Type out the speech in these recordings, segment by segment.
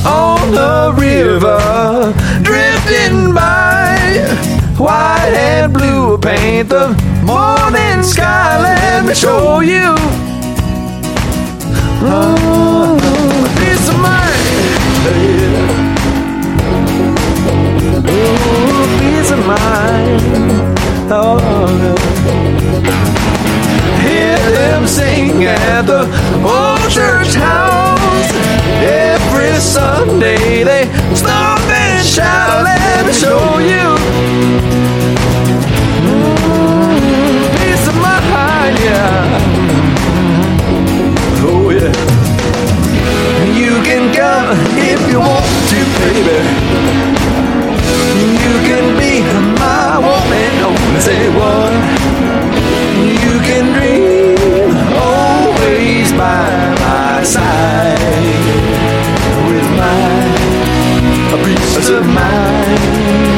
on the river, drifting by. White and blue paint the morning sky. Let me show you. Oh, peace of mind. Oh, peace of mind. Oh, hear them sing at the old church house. Every Sunday they stop and shout. Let me show you. Peace of mind, yeah. Oh yeah. You can come if you want to, baby. You can be my woman. Oh, say what? You can dream always by my side with my peace of mind.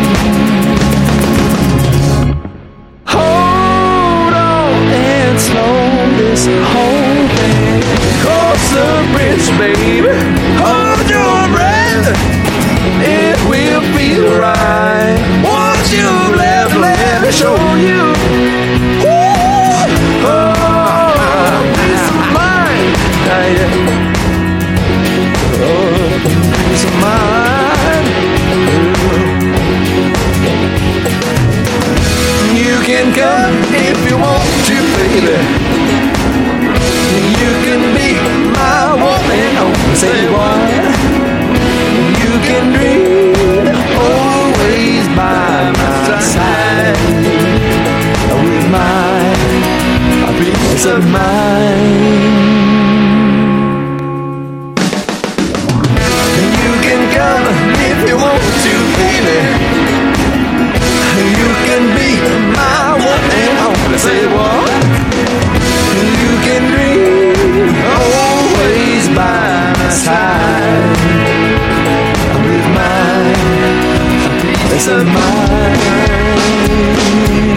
Hold on and slow this whole thing. Cross the bridge, baby. Hold your breath. It will feel right. Once you've left, let me show you. Ooh, oh, peace of mind. Oh, peace of mind. You can come if you want to, baby. You can be my woman. Oh, say what? You can dream always by my side with my peace of mind. You can come if you want to, baby. You can be my woman. I wanna say what? You can dream always by my side. Peace of mind.